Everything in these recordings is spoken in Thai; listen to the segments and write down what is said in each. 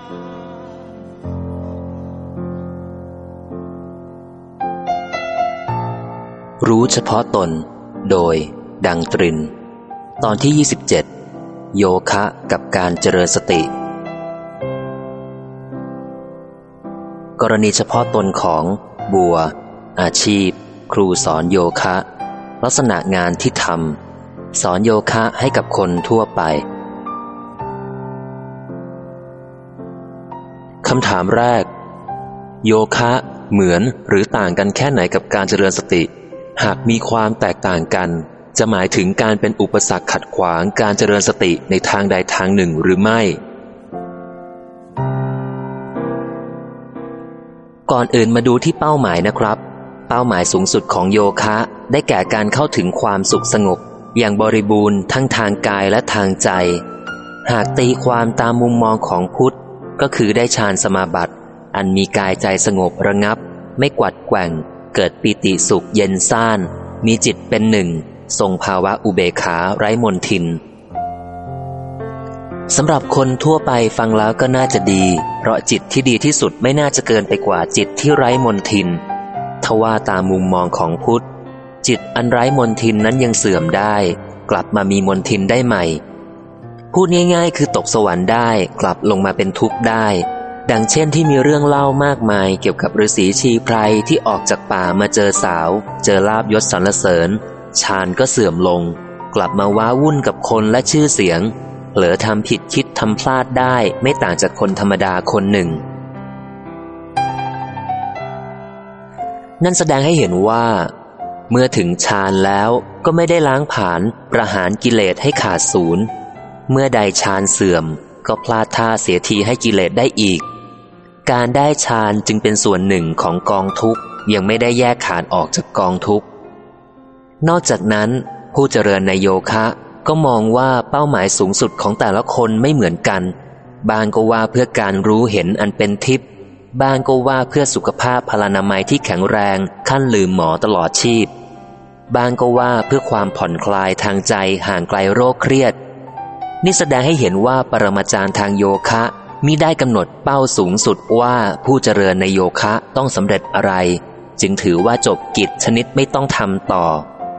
รู้เฉพาะตนโดยดังตรินตอนที่27โยคะกับการเจริญสติกรณีเฉพาะตนของบัวอาชีพครูสอนโยคะลักษณะงานที่ทำสอนโยคะให้กับคนทั่วไปคำถามแรกโยคะเหมือนหรือต่างกันแค่ไหนกับการเจริญสติหากมีความแตกต่างกันจะหมายถึงการเป็นอุปสรรคขัดขวางการเจริญสติในทางใดทางหนึ่งหรือไม่ก่อนอื่นมาดูที่เป้าหมายนะครับเป้าหมายสูงสุดของโยคะได้แก่การเข้าถึงความสุขสงบอย่างบริบูรณ์ทั้งทางกายและทางใจหากตีความตามมุมมองของพุทธก็คือได้ฌานสมาบัติอันมีกายใจสงบระงับไม่กวัดแกว่งเกิดปิติสุขเย็นซ่านมีจิตเป็นหนึ่งทรงภาวะอุเบกขาไร้มลทินสำหรับคนทั่วไปฟังแล้วก็น่าจะดีเพราะจิตที่ดีที่สุดไม่น่าจะเกินไปกว่าจิตที่ไร้มลทินทว่าตามมุมมองของพุทธจิตอันไร้มลทินนั้นยังเสื่อมได้กลับมามีมลทินได้ใหม่พูดง่ายๆคือตกสวรรค์ได้กลับลงมาเป็นทุกข์ได้ดังเช่นที่มีเรื่องเล่ามากมายเกี่ยวกับฤาษีชีไพรที่ออกจากป่ามาเจอสาวเจอลาภยศสรรเสริญฌานก็เสื่อมลงกลับมาว้าวุ่นกับคนและชื่อเสียงเผลอทำผิดคิดทำพลาดได้ไม่ต่างจากคนธรรมดาคนหนึ่งนั่นแสดงให้เห็นว่าเมื่อถึงฌานแล้วก็ไม่ได้ล้างผลาญประหารกิเลสให้ขาดศูนย์เมื่อใดฌานเสื่อมก็พลาดท่าเสียทีให้กิเลสได้อีกการได้ฌานจึงเป็นส่วนหนึ่งของกองทุกข์ยังไม่ได้แยกขาดออกจากกองทุกข์นอกจากนั้นผู้เจริญในโยคะก็มองว่าเป้าหมายสูงสุดของแต่ละคนไม่เหมือนกันบางก็ว่าเพื่อการรู้เห็นอันเป็นทิพย์บางก็ว่าเพื่อสุขภาพพลานามัยที่แข็งแรงขั้นลืมหมอตลอดชีพบางก็ว่าเพื่อความผ่อนคลายทางใจห่างไกลโรคเครียดนี่แสดงให้เห็นว่าปรมาจารย์ทางโยคะมิได้กำหนดเป้าสูงสุดว่าผู้เจริญในโยคะต้องสำเร็จอะไรจึงถือว่าจบกิจชนิดไม่ต้องทำต่อ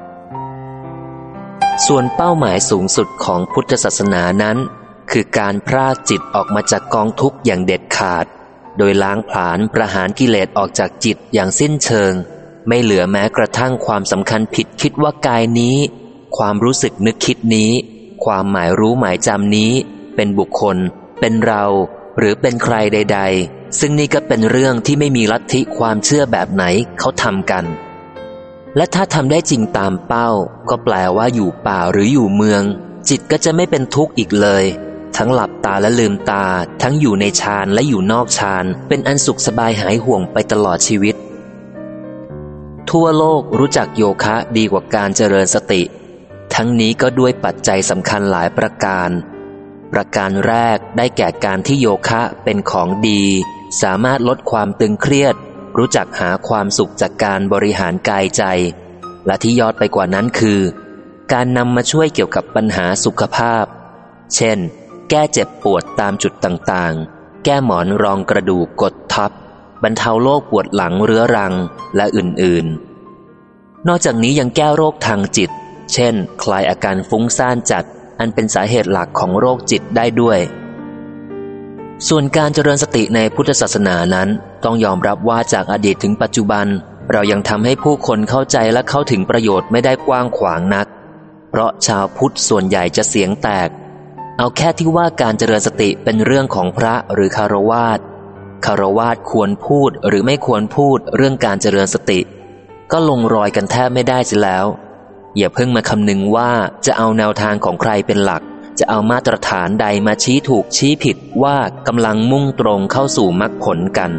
ส่วนเป้าหมายสูงสุดของพุทธศาสนานั้นคือการพรากจิตออกมาจากกองทุกข์อย่างเด็ดขาดโดยล้างผลาญประหารกิเลสออกจากจิตอย่างสิ้นเชิงไม่เหลือแม้กระทั่งความสำคัญผิดคิดว่ากายนี้ความรู้สึกนึกคิดนี้ความหมายรู้หมายจำนี้เป็นบุคคลเป็นเราหรือเป็นใครใดๆซึ่งนี่ก็เป็นเรื่องที่ไม่มีลัทธิความเชื่อแบบไหนเขาทำกันและถ้าทำได้จริงตามเป้าก็แปลว่าอยู่ป่าหรืออยู่เมืองจิตก็จะไม่เป็นทุกข์อีกเลยทั้งหลับตาและลืมตาทั้งอยู่ในฌานและอยู่นอกฌานเป็นอันสุขสบายหายห่วงไปตลอดชีวิตทั่วโลกรู้จักโยคะดีกว่าการเจริญสติทั้งนี้ก็ด้วยปัจจัยสำคัญหลายประการประการแรกได้แก่การที่โยคะเป็นของดีสามารถลดความตึงเครียดรู้จักหาความสุขจากการบริหารกายใจและที่ยอดไปกว่านั้นคือการนำมาช่วยเกี่ยวกับปัญหาสุขภาพเช่นแก้เจ็บปวดตามจุดต่างๆแก้หมอนรองกระดูกกดทับบรรเทาโรคปวดหลังเรื้อรังและอื่นๆนอกจากนี้ยังแก้โรคทางจิตเช่นคลายอาการฟุ้งซ่านจัดอันเป็นสาเหตุหลักของโรคจิตได้ด้วยส่วนการเจริญสติในพุทธศาสนานั้นต้องยอมรับว่าจากอดีตถึงปัจจุบันเรายังทำให้ผู้คนเข้าใจและเข้าถึงประโยชน์ไม่ได้กว้างขวางนักเพราะชาวพุทธส่วนใหญ่จะเสียงแตกเอาแค่ที่ว่าการเจริญสติเป็นเรื่องของพระหรือคฤหัสถ์ควรพูดหรือไม่ควรพูดเรื่องการเจริญสติก็ลงรอยกันแทบไม่ได้เสียแล้วอย่าเพิ่งมาคำนึงว่าจะเอาแนวทางของใครเป็นหลักจะเอามาตรฐานใดมาชี้ถูกชี้ผิดว่ากำลังมุ่งตรงเข้าสู่มรรคผลกัน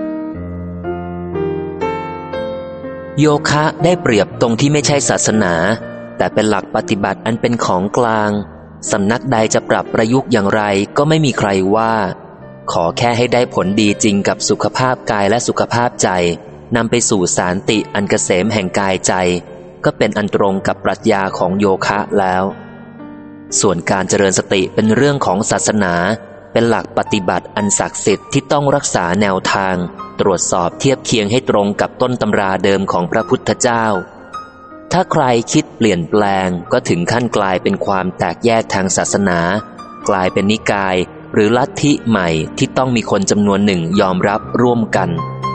โยคะได้เปรียบตรงที่ไม่ใช่ศาสนาแต่เป็นหลักปฏิบัติอันเป็นของกลางสำนักใดจะปรับประยุกต์อย่างไรก็ไม่มีใครว่าขอแค่ให้ได้ผลดีจริงกับสุขภาพกายและสุขภาพใจนำไปสู่สันติอันเกษมแห่งกายใจก็เป็นอันตรงกับปรัชญาของโยคะแล้วส่วนการเจริญสติเป็นเรื่องของศาสนาเเป็นหลักปฏิบัติอันศักดิ์สิทธิ์ที่ต้องรักษาแนวทางตรวจสอบเทียบเคียงให้ตรงกับต้นตำราเดิมของพระพุทธเจ้าถ้าใครคิดเปลี่ยนแปลงก็ถึงขั้นกลายเป็นความแตกแยกทางศาสนากลายเป็นนิกายหรือลัทธิใหม่ที่ต้องมีคนจำนวนหนึ่งยอมรับร่วมกัน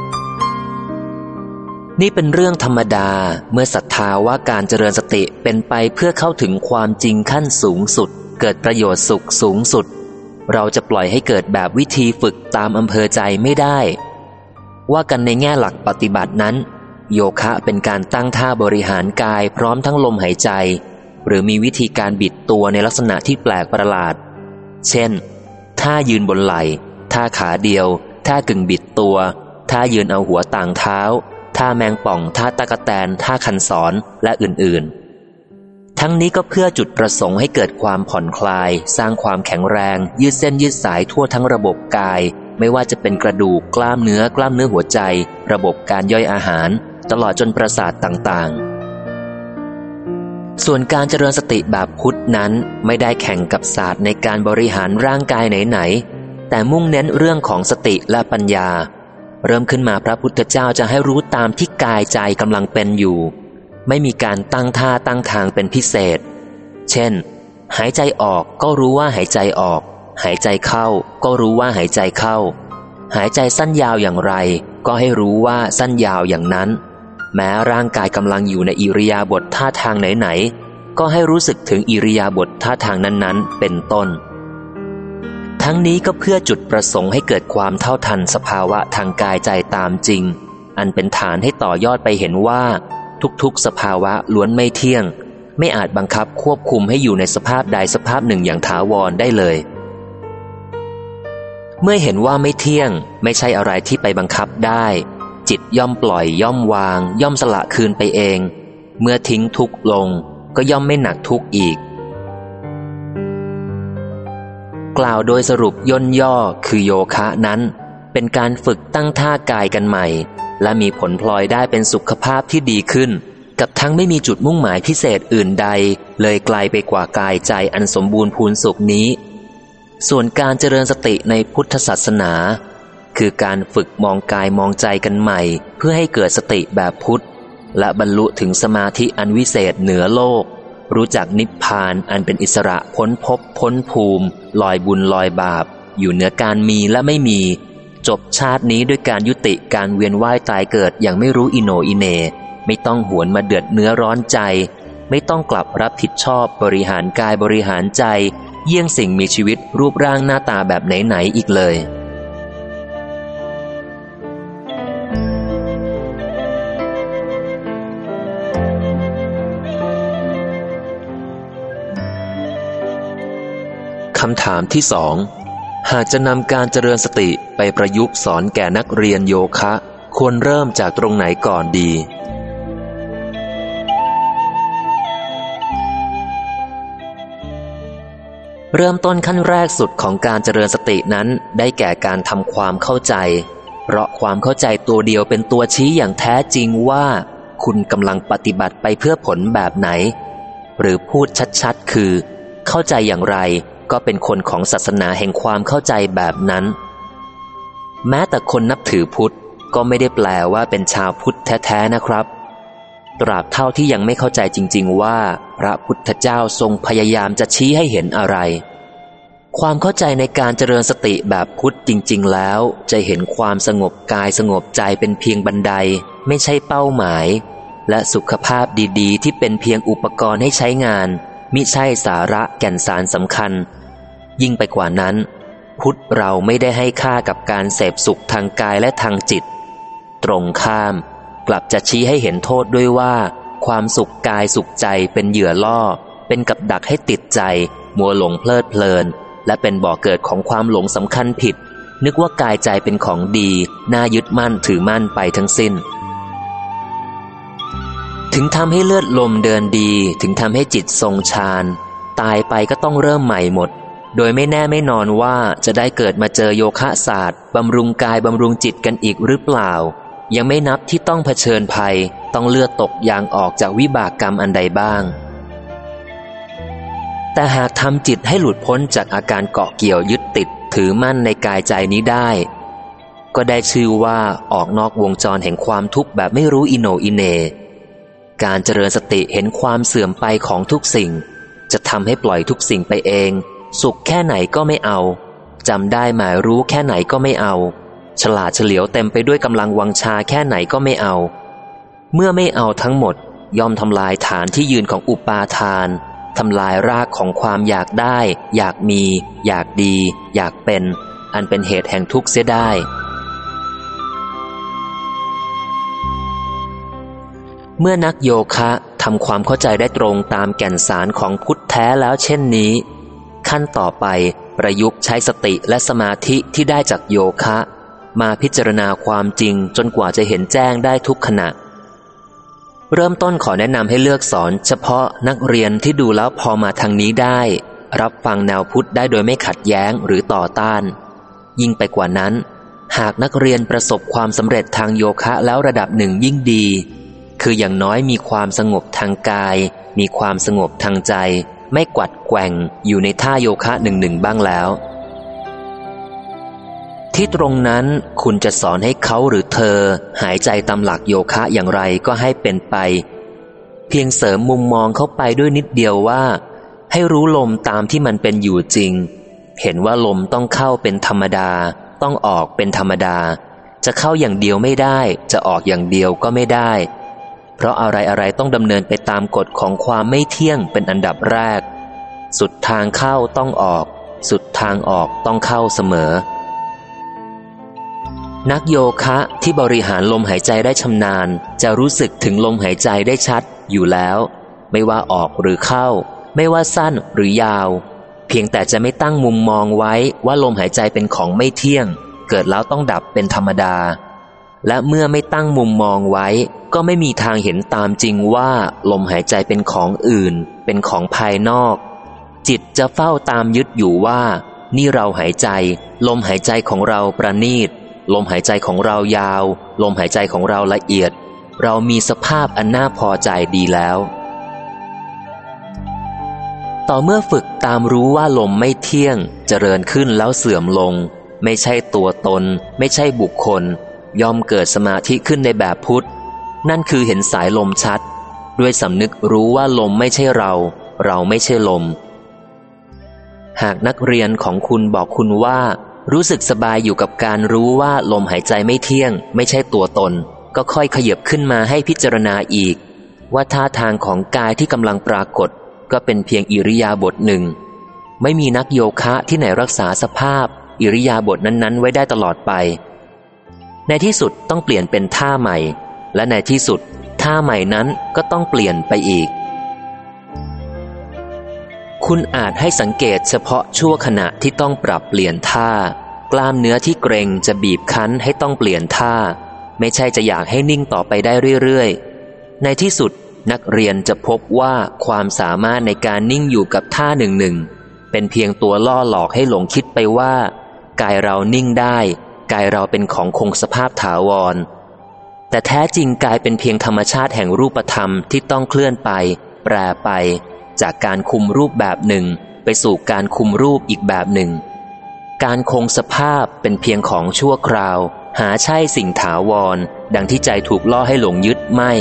นี่เป็นเรื่องธรรมดาเมื่อศรัทธาว่าการเจริญสติเป็นไปเพื่อเข้าถึงความจริงขั้นสูงสุดเกิดประโยชน์สุขสูงสุดเราจะปล่อยให้เกิดแบบวิธีฝึกตามอำเภอใจไม่ได้ว่ากันในแง่หลักปฏิบัตินั้นโยคะเป็นการตั้งท่าบริหารกายพร้อมทั้งลมหายใจหรือมีวิธีการบิดตัวในลักษณะที่แปลกประหลาดเช่นท่ายืนบนไหล่ท่าขาเดียวท่ากึ่งบิดตัวท่ายืนเอาหัวต่างเท้าท่าแมงป่องท่าตะกแตนท่าคันศรและอื่นๆทั้งนี้ก็เพื่อจุดประสงค์ให้เกิดความผ่อนคลายสร้างความแข็งแรงยืดเส้นยืดสายทั่วทั้งระบบกายไม่ว่าจะเป็นกระดูกกล้ามเนื้อหัวใจระบบการย่อยอาหารตลอดจนประสาทต่างๆส่วนการเจริญสติแบบพุทธนั้นไม่ได้แข่งกับศาสตร์ในการบริหารร่างกายไหนๆแต่มุ่งเน้นเรื่องของสติและปัญญาเริ่มขึ้นมาพระพุทธเจ้าจะให้รู้ตามที่กายใจกำลังเป็นอยู่ไม่มีการตั้งท่าตั้งทางเป็นพิเศษเช่นหายใจออกก็รู้ว่าหายใจออกหายใจเข้าก็รู้ว่าหายใจเข้าหายใจสั้นยาวอย่างไรก็ให้รู้ว่าสั้นยาวอย่างนั้นแม้ร่างกายกำลังอยู่ในอิริยาบถท่าทางไหนๆก็ให้รู้สึกถึงอิริยาบถท่าทางนั้นๆเป็นต้นทั้งนี้ก็เพื่อจุดประสงค์ให้เกิดความเท่าทันสภาวะทางกายใจตามจริงอันเป็นฐานให้ต่อยอดไปเห็นว่าทุกๆสภาวะล้วนไม่เที่ยงไม่อาจบังคับควบคุมให้อยู่ในสภาพใดสภาพหนึ่งอย่างถาวรได้เลยเมื่อเห็นว่าไม่เที่ยงไม่ใช่อะไรที่ไปบังคับได้จิตย่อมปล่อยย่อมวางย่อมสละคืนไปเองเมื่อทิ้งทุกข์ลงก็ย่อมไม่หนักทุกข์อีกกล่าวโดยสรุปย่นย่อคือโยคะนั้นเป็นการฝึกตั้งท่ากายกันใหม่และมีผลพลอยได้เป็นสุขภาพที่ดีขึ้นกับทั้งไม่มีจุดมุ่งหมายพิเศษอื่นใดเลยไกลไปกว่ากายใจอันสมบูรณ์พูนสุขนี้ส่วนการเจริญสติในพุทธศาสนาคือการฝึกมองกายมองใจกันใหม่เพื่อให้เกิดสติแบบพุทธและบรรลุถึงสมาธิอันวิเศษเหนือโลกรู้จักนิพพานอันเป็นอิสระพ้นภพพ้นภูมิลอยบุญลอยบาปอยู่เหนือการมีและไม่มีจบชาตินี้ด้วยการยุติการเวียนว่ายตายเกิดอย่างไม่รู้อิโหนอิเหน่ไม่ต้องหวนมาเดือดเนื้อร้อนใจไม่ต้องกลับรับผิดชอบบริหารกายบริหารใจเยี่ยงสิ่งมีชีวิตรูปร่างหน้าตาแบบไหนๆอีกเลยคำถามที่สองหากจะนำการเจริญสติไปประยุกต์สอนแก่นักเรียนโยคะควรเริ่มจากตรงไหนก่อนดีเริ่มต้นขั้นแรกสุดของการเจริญสตินั้นได้แก่การทำความเข้าใจเพราะความเข้าใจตัวเดียวเป็นตัวชี้อย่างแท้จริงว่าคุณกำลังปฏิบัติไปเพื่อผลแบบไหนหรือพูดชัดๆคือเข้าใจอย่างไรก็เป็นคนของศาสนาแห่งความเข้าใจแบบนั้นแม้แต่คนนับถือพุทธก็ไม่ได้แปลว่าเป็นชาวพุทธแท้ๆนะครับตราบเท่าที่ยังไม่เข้าใจจริงๆว่าพระพุทธเจ้าทรงพยายามจะชี้ให้เห็นอะไรความเข้าใจในการเจริญสติแบบพุทธจริงๆแล้วจะเห็นความสงบกายสงบใจเป็นเพียงบันไดไม่ใช่เป้าหมายและสุขภาพดีๆที่เป็นเพียงอุปกรณ์ให้ใช้งานมิใช่สาระแก่นสารสำคัญยิ่งไปกว่านั้นพุทธเราไม่ได้ให้ค่ากับการเสพสุขทางกายและทางจิตตรงข้ามกลับจะชี้ให้เห็นโทษด้วยว่าความสุขกายสุขใจเป็นเหยื่อล่อเป็นกับดักให้ติดใจมัวหลงเพลิดเพลินและเป็นบ่อเกิดของความหลงสำคัญผิดนึกว่ากายใจเป็นของดีน่ายึดมั่นถือมั่นไปทั้งสิ้นถึงทำให้เลือดลมเดินดีถึงทำให้จิตทรงฌานตายไปก็ต้องเริ่มใหม่หมดโดยไม่แน่ไม่นอนว่าจะได้เกิดมาเจอโยคะศาสตร์บำรุงกายบำรุงจิตกันอีกหรือเปล่ายังไม่นับที่ต้องเผชิญภัยต้องเลือดตกยางออกจากวิบากกรรมอันใดบ้างแต่หากทำจิตให้หลุดพ้นจากอาการเกาะเกี่ยวยึดติดถือมั่นในกายใจนี้ได้ก็ได้ชื่อว่าออกนอกวงจรแห่งความทุกข์แบบไม่รู้อิโหนอิเหน่การเจริญสติเห็นความเสื่อมไปของทุกสิ่งจะทำให้ปล่อยทุกสิ่งไปเองสุขแค่ไหนก็ไม่เอาจำได้หมายรู้แค่ไหนก็ไม่เอาฉลาดเฉลียวเต็มไปด้วยกำลังวังชาแค่ไหนก็ไม่เอาเมื่อไม่เอาทั้งหมดย่อมทำลายฐานที่ยืนของอุปาทานทำลายรากของความอยากได้อยากมีอยากดีอยากเป็นอันเป็นเหตุแห่งทุกข์เสียได้เมื่อนักโยคะทำความเข้าใจได้ตรงตามแก่นสารของพุทธแท้แล้วเช่นนี้ขั้นต่อไปประยุกต์ใช้สติและสมาธิที่ได้จากโยคะมาพิจารณาความจริงจนกว่าจะเห็นแจ้งได้ทุกขณะเริ่มต้นขอแนะนำให้เลือกสอนเฉพาะนักเรียนที่ดูแล้วพอมาทางนี้ได้รับฟังแนวพุทธได้โดยไม่ขัดแย้งหรือต่อต้านยิ่งไปกว่านั้นหากนักเรียนประสบความสำเร็จทางโยคะแล้วระดับหนึ่งยิ่งดีคืออย่างน้อยมีความสงบทางกายมีความสงบทางใจไม่กวัดแกว่งอยู่ในท่าโยคะหนึ่งบ้างแล้วที่ตรงนั้นคุณจะสอนให้เขาหรือเธอหายใจตามหลักโยคะอย่างไรก็ให้เป็นไปเพียงเสริมมุมมองเข้าไปด้วยนิดเดียวว่าให้รู้ลมตามที่มันเป็นอยู่จริงเห็นว่าลมต้องเข้าเป็นธรรมดาต้องออกเป็นธรรมดาจะเข้าอย่างเดียวไม่ได้จะออกอย่างเดียวก็ไม่ได้เพราะอะไรต้องดำเนินไปตามกฎของความไม่เที่ยงเป็นอันดับแรกสุดทางเข้าต้องออกสุดทางออกต้องเข้าเสมอนักโยคะที่บริหารลมหายใจได้ชำนาญจะรู้สึกถึงลมหายใจได้ชัดอยู่แล้วไม่ว่าออกหรือเข้าไม่ว่าสั้นหรือยาวเพียงแต่จะไม่ตั้งมุมมองไว้ว่าลมหายใจเป็นของไม่เที่ยงเกิดแล้วต้องดับเป็นธรรมดาและเมื่อไม่ตั้งมุมมองไว้ก็ไม่มีทางเห็นตามจริงว่าลมหายใจเป็นของอื่นเป็นของภายนอกจิตจะเฝ้าตามยึดอยู่ว่านี่เราหายใจลมหายใจของเราประณีตลมหายใจของเรายาวลมหายใจของเราละเอียดเรามีสภาพอันน่าพอใจดีแล้วต่อเมื่อฝึกตามรู้ว่าลมไม่เที่ยงเจริญขึ้นแล้วเสื่อมลงไม่ใช่ตัวตนไม่ใช่บุคคลย่อมเกิดสมาธิขึ้นในแบบพุทธนั่นคือเห็นสายลมชัดด้วยสำนึกรู้ว่าลมไม่ใช่เราไม่ใช่ลมหากนักเรียนของคุณบอกคุณว่ารู้สึกสบายอยู่กับการรู้ว่าลมหายใจไม่เที่ยงไม่ใช่ตัวตนก็ค่อยขยับขึ้นมาให้พิจารณาอีกว่าท่าทางของกายที่กำลังปรากฏก็เป็นเพียงอิริยาบถหนึ่งไม่มีนักโยคะที่ไหนรักษาสภาพอิริยาบถนั้นๆไว้ได้ตลอดไปในที่สุดต้องเปลี่ยนเป็นท่าใหม่และในที่สุดท่าใหม่นั้นก็ต้องเปลี่ยนไปอีกคุณอาจให้สังเกตเฉพาะชั่วขณะที่ต้องปรับเปลี่ยนท่ากล้ามเนื้อที่เกร็งจะบีบคั้นให้ต้องเปลี่ยนท่าไม่ใช่จะอยากให้นิ่งต่อไปได้เรื่อยๆในที่สุดนักเรียนจะพบว่าความสามารถในการนิ่งอยู่กับท่าหนึ่งเป็นเพียงตัวล่อหลอกให้หลงคิดไปว่ากายเรานิ่งได้กายเราเป็นของคงสภาพถาวรแต่แท้จริงกายเป็นเพียงธรรมชาติแห่งรูปธรรมที่ต้องเคลื่อนไปแปรไปจากการคุมรูปแบบหนึ่งไปสู่การคุมรูปอีกแบบหนึ่งการคงสภาพเป็นเพียงของชั่วคราวหาใช่สิ่งถาวรดังที่ใจถูกล่อให้หลงยึดไม่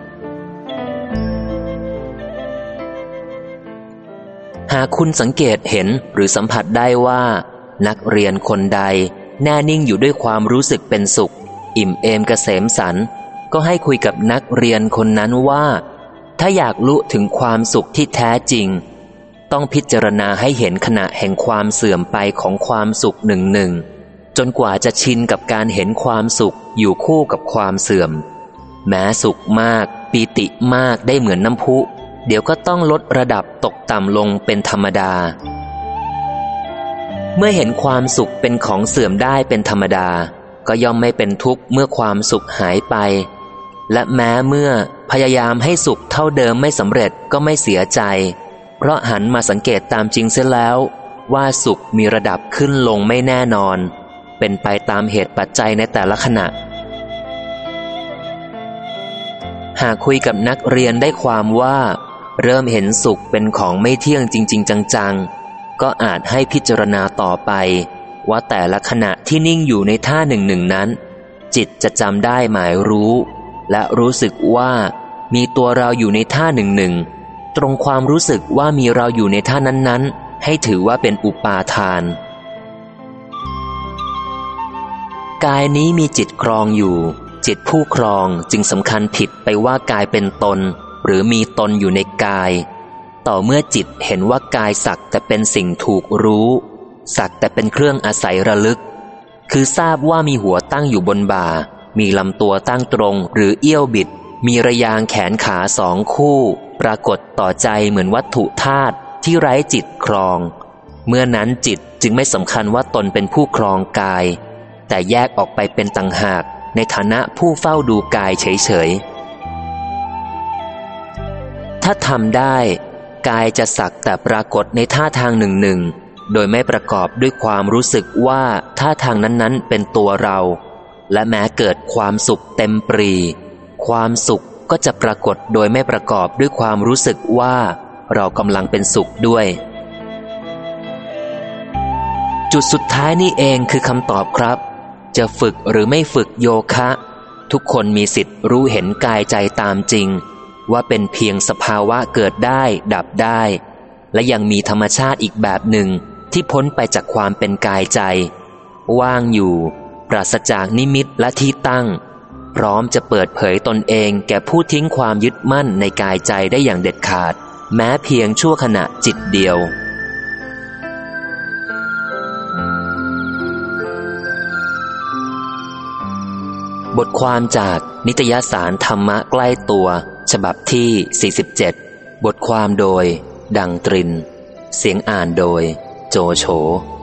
หากคุณสังเกตเห็นหรือสัมผัสได้ว่านักเรียนคนใดแน่นิ่งอยู่ด้วยความรู้สึกเป็นสุขอิ่มเอมเกษมสันต์ก็ให้คุยกับนักเรียนคนนั้นว่าถ้าอยากรู้ถึงความสุขที่แท้จริงต้องพิจารณาให้เห็นขณะแห่งความเสื่อมไปของความสุขหนึ่งจนกว่าจะชินกับการเห็นความสุขอยู่คู่กับความเสื่อมแม้สุขมากปีติมากได้เหมือนน้ำพุเดี๋ยวก็ต้องลดระดับตกต่ำลงเป็นธรรมดาเมื่อเห็นความสุขเป็นของเสื่อมได้เป็นธรรมดาก็ย่อมไม่เป็นทุกข์เมื่อความสุขหายไปและแม้เมื่อพยายามให้สุขเท่าเดิมไม่สำเร็จก็ไม่เสียใจเพราะหันมาสังเกตตามจริงเสียแล้วว่าสุขมีระดับขึ้นลงไม่แน่นอนเป็นไปตามเหตุปัจจัยในแต่ละขณะหากคุยกับนักเรียนได้ความว่าเริ่มเห็นสุขเป็นของไม่เที่ยงจริงๆจังๆก็อาจให้พิจารณาต่อไปว่าแต่ละขณะที่นิ่งอยู่ในท่าหนึ่งนั้น จิตจะจำได้หมายรู้และรู้สึกว่ามีตัวเราอยู่ในท่าหนึ่งตรงความรู้สึกว่ามีเราอยู่ในท่านั้นๆให้ถือว่าเป็นอุปาทานกายนี้มีจิตครองอยู่จิตผู้ครองจึงสำคัญผิดไปว่ากายเป็นตนหรือมีตนอยู่ในกายต่อเมื่อจิตเห็นว่ากายสักแต่เป็นสิ่งถูกรู้สักแต่เป็นเครื่องอาศัยระลึกคือทราบว่ามีหัวตั้งอยู่บนบ่ามีลำตัวตั้งตรงหรือเอี้ยวบิดมีระยางแขนขาสองคู่ปรากฏต่อใจเหมือนวัตถุธาตุที่ไร้จิตครองเมื่อนั้นจิตจึงไม่สำคัญว่าตนเป็นผู้ครองกายแต่แยกออกไปเป็นต่างหากในฐานะผู้เฝ้าดูกายเฉยๆถ้าทำได้กายจะสักแต่ปรากฏในท่าทางหนึ่งโดยไม่ประกอบด้วยความรู้สึกว่าท่าทางนั้นๆเป็นตัวเราและแม้เกิดความสุขเต็มปรีความสุขก็จะปรากฏโดยไม่ประกอบด้วยความรู้สึกว่าเรากำลังเป็นสุขด้วยจุดสุดท้ายนี่เองคือคำตอบครับจะฝึกหรือไม่ฝึกโยคะทุกคนมีสิทธิ์รู้เห็นกายใจตามจริงว่าเป็นเพียงสภาวะเกิดได้ดับได้และยังมีธรรมชาติอีกแบบหนึ่งที่พ้นไปจากความเป็นกายใจว่างอยู่ปราศจากนิมิตและที่ตั้งพร้อมจะเปิดเผยตนเองแก่ผู้ทิ้งความยึดมั่นในกายใจได้อย่างเด็ดขาดแม้เพียงชั่วขณะจิตเดียวบทความจากนิตยสารธรรมะใกล้ตัวฉบับที่47บทความโดยดังตรินเสียงอ่านโดยโจโฉ